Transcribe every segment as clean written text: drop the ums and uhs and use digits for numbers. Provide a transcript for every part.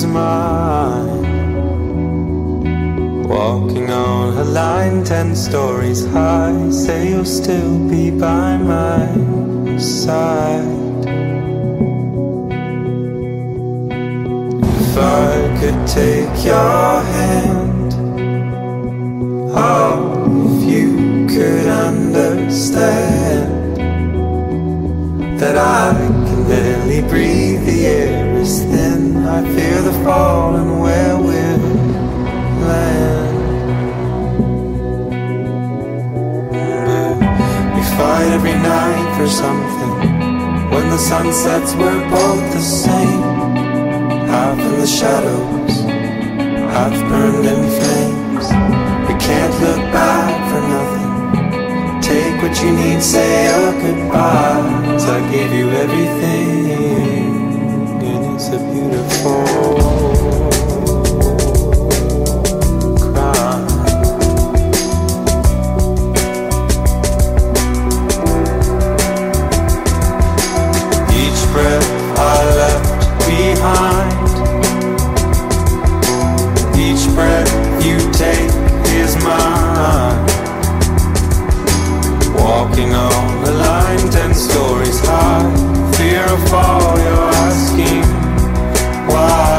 is mine. Walking on a line 10 stories high. Say you'll still be by my side. If I could take your hand, oh, if you could understand that I can barely breathe, the air is thin, I fear the fall and where we'll land. We fight every night for something. When the sun sets we're both the same, half in the shadows, half burned in flames. We can't look back for nothing. Take what you need, say your goodbyes. I gave you everything, and it's a beautiful crime. Each breath I left behind, each breath you take is mine. Walking on the line 10 stories high, fear of fall, you're asking why.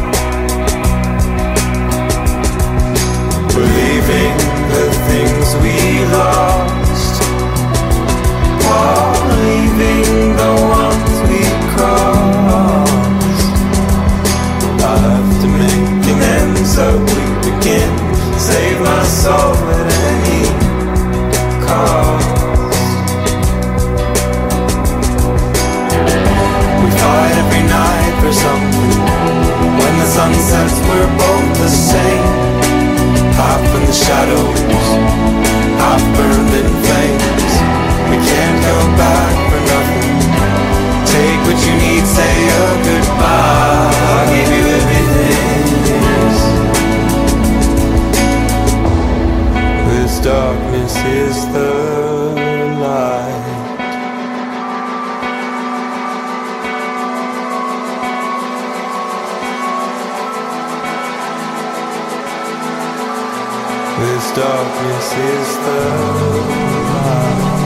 Believing the things we lost, while leaving the ones we crossed. I have to make amends so we begin. Save my soul at any cost. Fight every night for something. When the sun sets we're both the same, half in the shadows, half burned in flames. We can't go back for nothing. Take what you need, say your goodbye. I gave you everything. This darkness is the light. This darkness is the light.